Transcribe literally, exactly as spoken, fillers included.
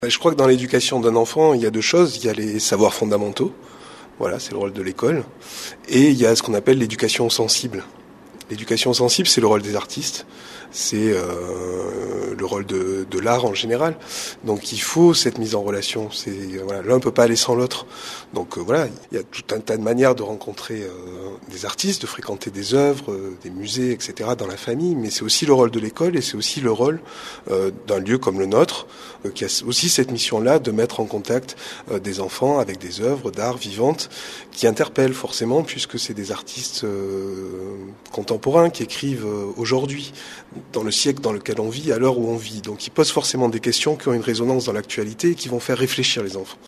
Je crois que dans l'éducation d'un enfant, il y a deux choses. Il y a les savoirs fondamentaux, voilà, c'est le rôle de l'école, et il y a ce qu'on appelle l'éducation sensible. L'éducation sensible, c'est le rôle des artistes, c'est euh, le rôle de, de l'art en général. Donc il faut cette mise en relation. C'est, voilà, l'un ne peut pas aller sans l'autre. Donc euh, voilà, il y a tout un tas de manières de rencontrer euh, des artistes, de fréquenter des œuvres, euh, des musées, et cetera dans la famille. Mais c'est aussi le rôle de l'école et c'est aussi le rôle euh, d'un lieu comme le nôtre, euh, qui a aussi cette mission-là de mettre en contact euh, des enfants avec des œuvres d'art vivantes qui interpellent forcément, puisque c'est des artistes euh, contemporains qui écrivent euh, aujourd'hui, dans le siècle dans lequel on vit, à l'heure où on vit. Donc ils posent forcément des questions qui ont une résonance dans l'actualité et qui vont faire réfléchir les enfants.